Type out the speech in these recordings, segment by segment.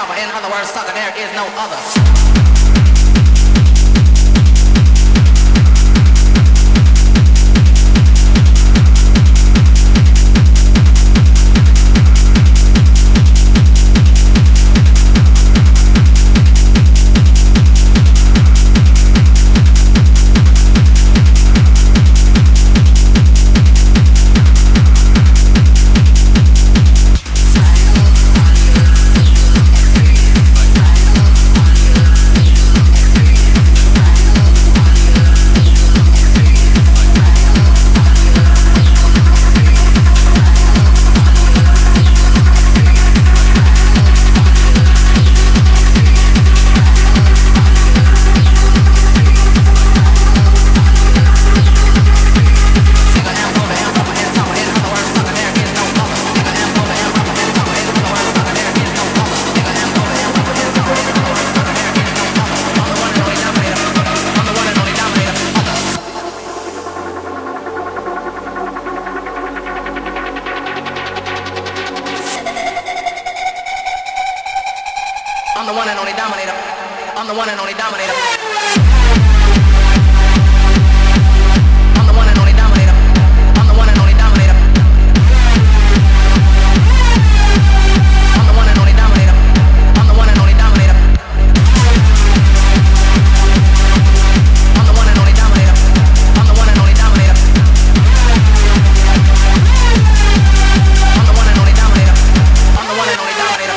topper. In other words, sucker, there is no other. I'm the one and only dominator. I'm the one and only dominator. I'm the one and only dominator. I'm the one and only dominator. I'm the one and only dominator. I'm the one and only dominator. I'm the one and only dominator. I'm the one and only dominator. I'm the one and only dominator. I'm the one and only dominator.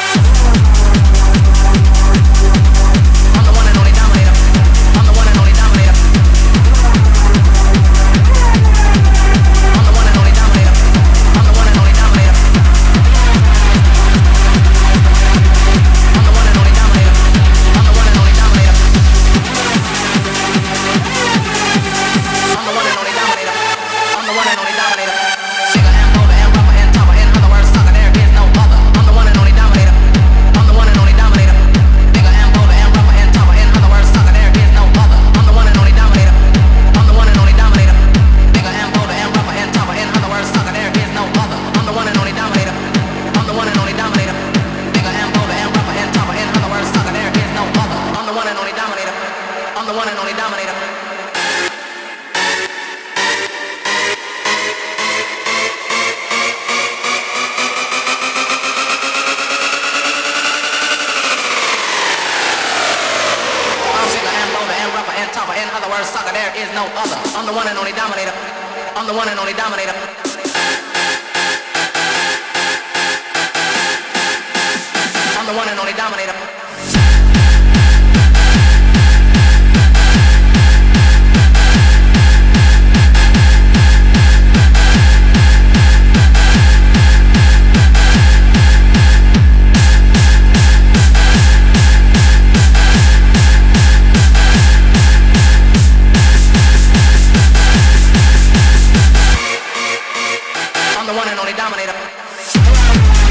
In other words, sucker, there is no other. I'm the one and only dominator. I'm the one and only dominator. I'm the one and only dominator. I'm the one and only dominator.